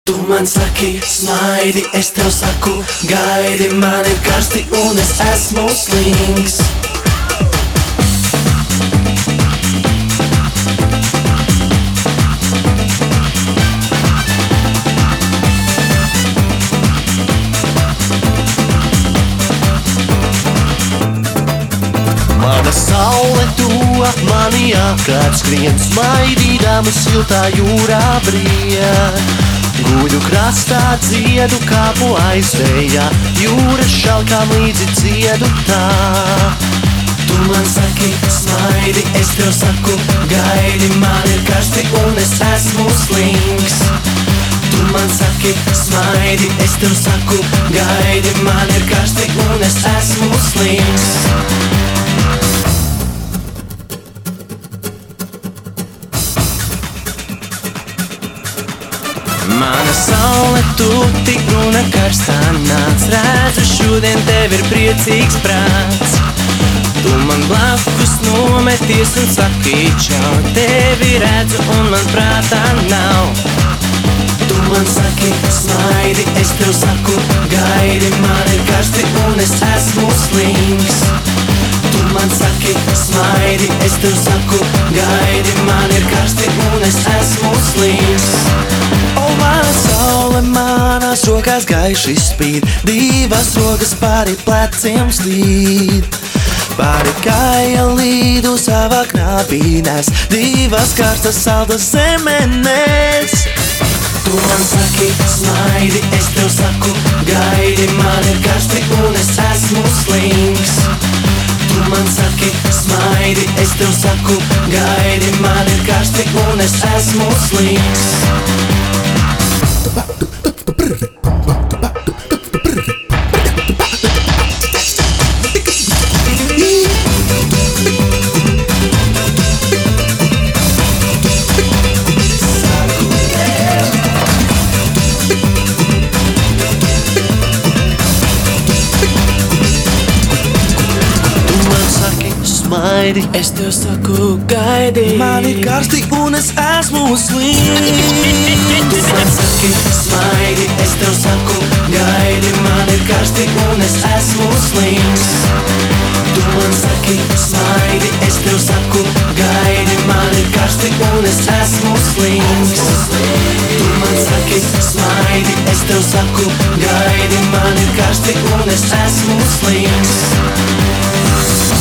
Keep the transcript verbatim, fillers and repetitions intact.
Tu man saki, smaidi, es tev saku, gaidi, man ir karsti un es esmu slings. Mana saule to mani apkārt skrien, smaidīdama siltā jūrā brien. Guļu krastā dziedu kāpu aizvējā, jūras šalkām līdzi dziedu tā. Tu man saki, smaidi, es tev saku, gaidi, man ir karsti un es esmu slings. Tu man saki, smaidi, es tev saku, gaidi, man ir karsti un es esmu slings. Mana saule tuti brūna karstā nāc, redzu šodien tev ir priecīgs prāts. Tu man blakus nometies un saki čau, tevi redzu un man prātā nav. Tu man saki, smaidi, es tev saku, gaidi, man ir karsti un es esmu slings. Tu man saki, smaidi, es tev saku, gaidi, man ir karsti un es esmu slings. O, mana saule, manās rokās gaiši spīd, divas rokas pāri pleciem slīd. Pāri kāja līdu savā knāpīnēs, divas karstas saldas zemenēs. Tu man saki, smaidi, es tev saku, gaidi, man ir karsti un es esmu slings. Tu man saki, smaidi, es tev saku, gaidi, man ir karsti un es esmu slings. Smaidi, es tev saku, gaidi, man ir karsti un es esmu slings. Tu man saki, smaidi, es tev saku, gaidi, man ir karsti un es esmu slings. Tu man saki, smaidi, es tev saku, gaidi, man ir karsti un es esmu slings. Tu man saki, smaidi, es tev saku, gaidi, man ir karsti un es esmu slings.